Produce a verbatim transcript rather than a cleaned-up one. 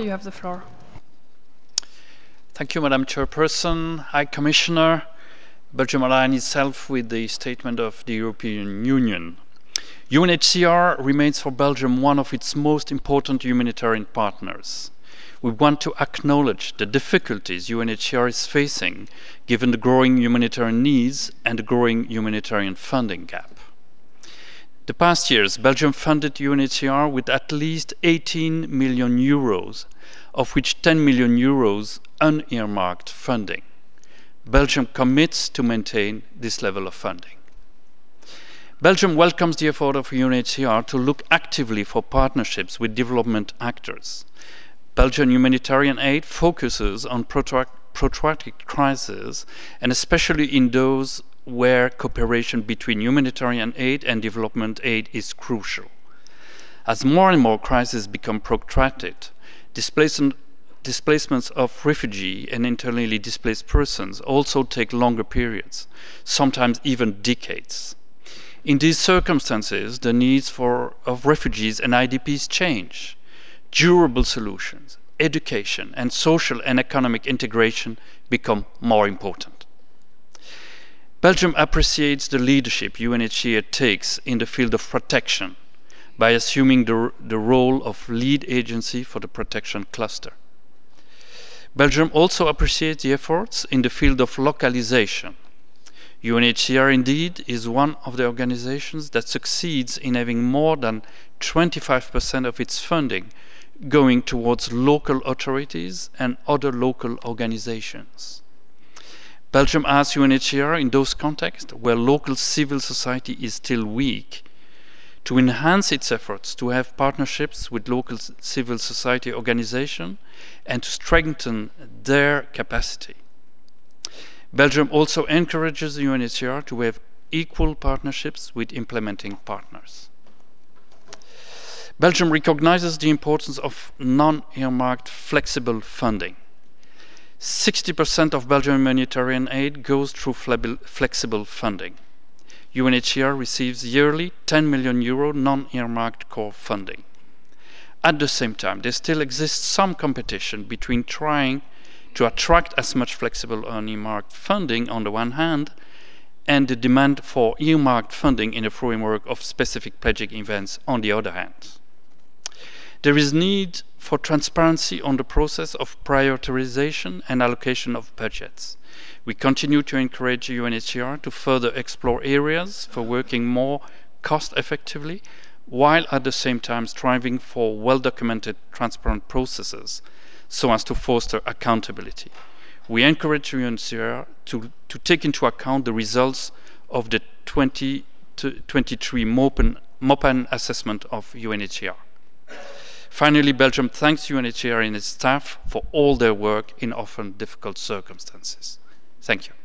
you have the floor. Thank you, Madam Chairperson. High Commissioner, Belgium aligns itself with the statement of the European Union. U N H C R remains for Belgium one of its most important humanitarian partners. We want to acknowledge the difficulties U N H C R is facing given the growing humanitarian needs and the growing humanitarian funding gap. The past years, Belgium funded U N H C R with at least eighteen million euros, of which ten million euros unearmarked funding. Belgium commits to maintain this level of funding. Belgium welcomes the effort of U N H C R to look actively for partnerships with development actors. Belgian humanitarian aid focuses on protracted crises, and especially in those where cooperation between humanitarian aid and development aid is crucial. As more and more crises become protracted, displacement, displacements of refugee and internally displaced persons also take longer periods, sometimes even decades. In these circumstances, the needs for, of refugees and I D Ps change. Durable solutions, education, and social and economic integration become more important. Belgium appreciates the leadership U N H C R takes in the field of protection by assuming the, the role of lead agency for the protection cluster. Belgium also appreciates the efforts in the field of localization. U N H C R indeed is one of the organizations that succeeds in having more than twenty-five percent of its funding going towards local authorities and other local organizations. Belgium asks U N H C R in those contexts where local civil society is still weak to enhance its efforts to have partnerships with local civil society organizations and to strengthen their capacity. Belgium also encourages the U N H C R to have equal partnerships with implementing partners. Belgium recognizes the importance of non-earmarked flexible funding. sixty percent of Belgian humanitarian aid goes through flexible funding. U N H C R receives yearly ten million euro non-earmarked core funding. At the same time, there still exists some competition between trying to attract as much flexible unearmarked funding on the one hand and the demand for earmarked funding in the framework of specific pledging events on the other hand. There is need for transparency on the process of prioritization and allocation of budgets. We continue to encourage U N H C R to further explore areas for working more cost effectively, while at the same time striving for well-documented, transparent processes so as to foster accountability. We encourage U N H C R to, to take into account the results of the twenty twenty-three MOPAN assessment of U N H C R. Finally, Belgium thanks U N H C R and its staff for all their work in often difficult circumstances. Thank you.